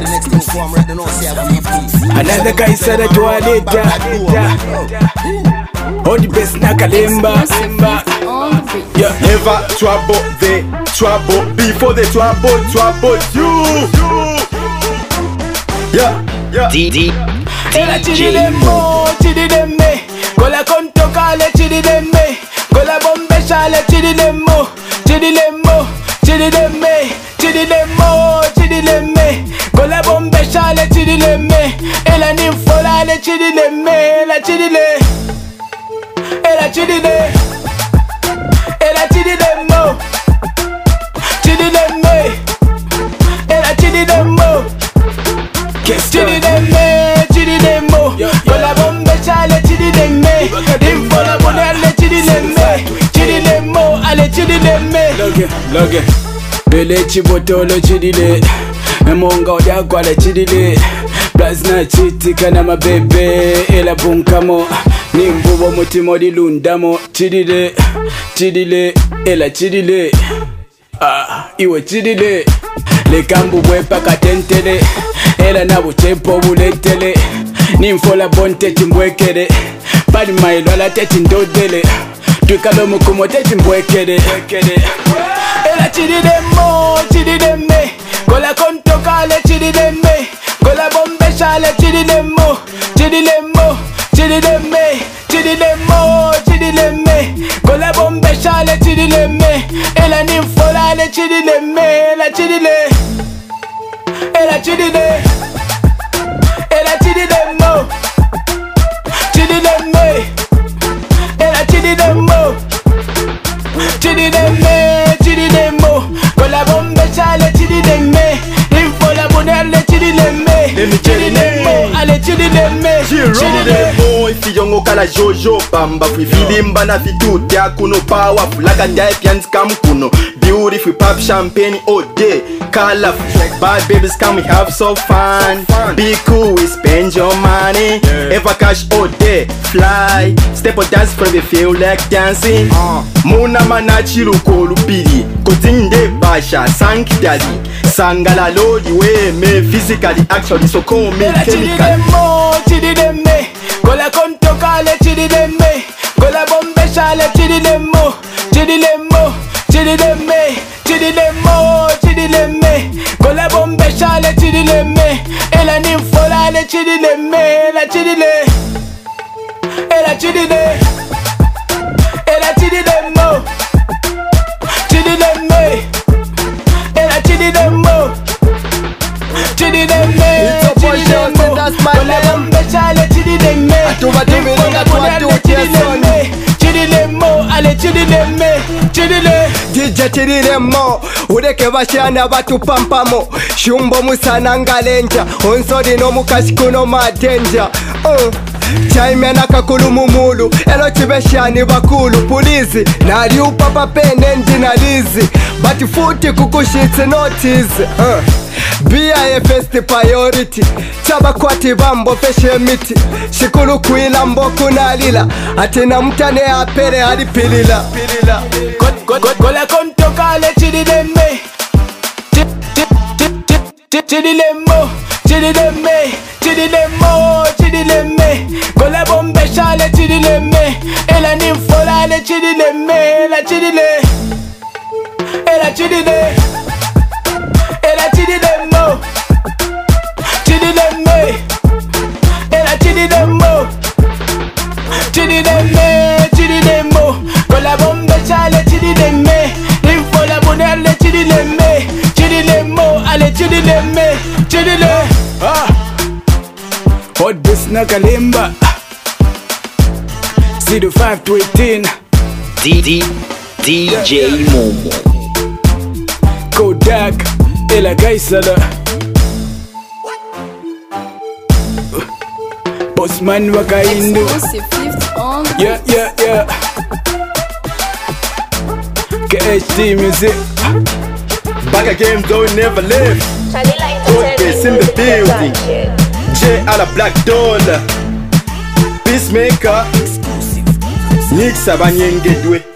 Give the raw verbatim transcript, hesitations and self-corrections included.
the next thing for I'm ready to say I want peace. Another guy said that you are later. All the best na kalimba. Yeah. Never trouble the trouble before the trouble trouble you. Yeah, yeah. D D Chidi demo, chidi demme. Kola konto kale chidi demme. Kola bombe shale chidi demo, chidi demo, chidi demme, chidi demo, chidi demme. Kola bombe shale chidi demme. Ela ninfola le chidi demme, la chidi le. Ela chidi de. Ela chidi demo, chidi demme. Ela chidi demo. Chidi demme, chidi demo. Kola bombe chale chidi demme. Infola bonelle chidi demme. Chidi demo, ale chidi demme. Loge, loge. Bele chibotolo chidi le. Emonga odakwa le chidi le. Plasna chiti kana mabebe. Ela bunkamo. Nimbubo mutimo di lundamo. Chidi le, chidi le. Ela chidi le. Ah, iwe chidi le. Le kambu bwepa katentele. Ela na buchepo buletele. Nimfola bonte timbwekele. Padi mailo ala teti ndodele. Tukalo mukumo teti mbwekele. Ela chidi demo, chidi demme. Kola konto kale chidi demme. Kola bombe shale chidi demo. Chidi demo, chidi demme. Chidi demo, chidi demme. Kola bombe shale chidi demme. Ela nimfola le chidi demme. Ela chidi le. Ela chidi de. Ela chidi demo. Chidi demme. Ela chidi demo. Chidi demme, chidi demo. Kola bombe chale chidi demme. Infola bonelle chidi demme. Chidi demo, ale chidi demme. Chidi demo. Ifiyongo kala jojo bamba fwi filimba na fituti akuno power fulaga dai pians kam kuno beautiful pop champagne all day colorful bad babies come we have so fun be cool we spend your money ever cash all day fly step or dance for we feel like dancing muna manachiru ko lupiri kotinde basha sanctuary sangala lodi we me physically actually so call me chemical chidi demme kola konto kale chidi demme kola bombe shale chidi demo chidi demo chidi demme chidi demo chidi demme kola bombe shale chidi demme ela ninfola le chidi demme la chidi le ela chidi de ela chidi demo chidi demme ela chidi demo chidi demme chidi demo kola bombe shale chidi demme infola bonelle chidi demme chidi demo ale chidi demme chidi le D J chidi demo ureke bashana batupampamo shumbo musana ngalenja onsodi no mukashi kuno madenja uh. Chaime na kakulu mumulu elo chibeshani bakulu pulizi nali upapa pene ndinalizi bati futi kukushitsi notice uh. Be a first priority Chaba kwati bambo peshe miti Shikulu kuila mboku nalila Atina mtane apere hadi pilila Kola konto kale chidi demme Chidi demo Chidi demme Chidi demo Chidi demme Kola bombe shale chidi demme Ela ninfola le chidi demme Ela chidi le Ela chidi de Ela chidi demo Chidi demme Ela chidi demo Chidi demme Chidi demo Kola bombe shale chidi demme Infola bonelle chidi demme Chidi demo Ale chidi demme Chidi le Ah Hot bis na kalimba C D five to eighteen D D D J Momo Kodak Ela Gaisala Bossman Wakaindu Yeah, yeah, yeah K H D music Back again, don't never live. Focus in the building. J ala Black Doll Peacemaker Nick Sabanyengedwe